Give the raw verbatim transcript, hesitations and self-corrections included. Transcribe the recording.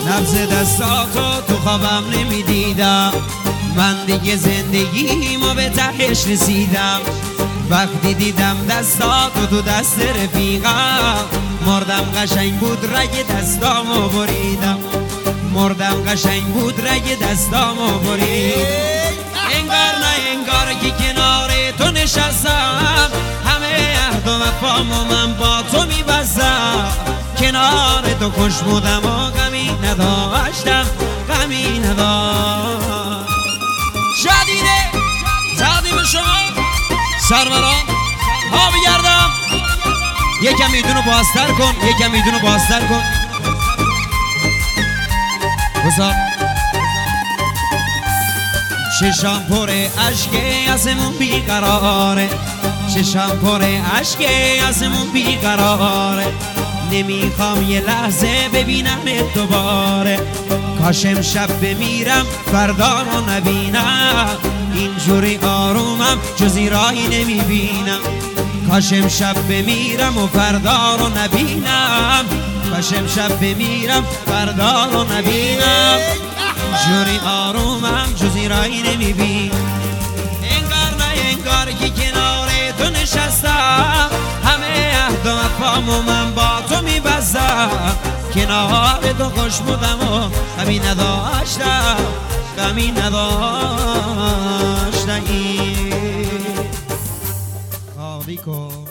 نبض دستاتو تو خوابم نمیدیدم، من دیگه زندگیمو به تهش رسیدم. وقتی دیدم دستاتو تو دست رفیقم، مردم قشنگ بود رگ دستامو بریدم، مردم قشنگ بود رگ دستامو بریدم. انگار نه انگار که کنار تو نشستم، همه عهد و وفامو من با تو میبستم. کنار تو خوش بودم و غمی نداشتم، غمی نداشتم. شادینه تقدیم شما سروران ها بگردم. یکم میدونو بازتر کن، یکم میدونو بازتر کن. بزار ششم پر عشق ازمون بیقراره، ششم پر عشق ازمون بیقراره. نمیخوام یه لحظه ببینم دوباره، کاش امشب بمیرم فردا رو نبینم. اینجوری آرومم جزی راهی نمیبینم، کاش امشب بمیرم و فردا رو نبینم، کاش امشب بمیرم فردا رو نبینم. جوری آرومم جزی راهی نمیبینم. انگار نه انگار که کنار تو نشستم، همه عهد و وفامو من با تو میبستم. کنار تو خوش بودم و غمی نداشتم، غمی نداشتم. خالی کن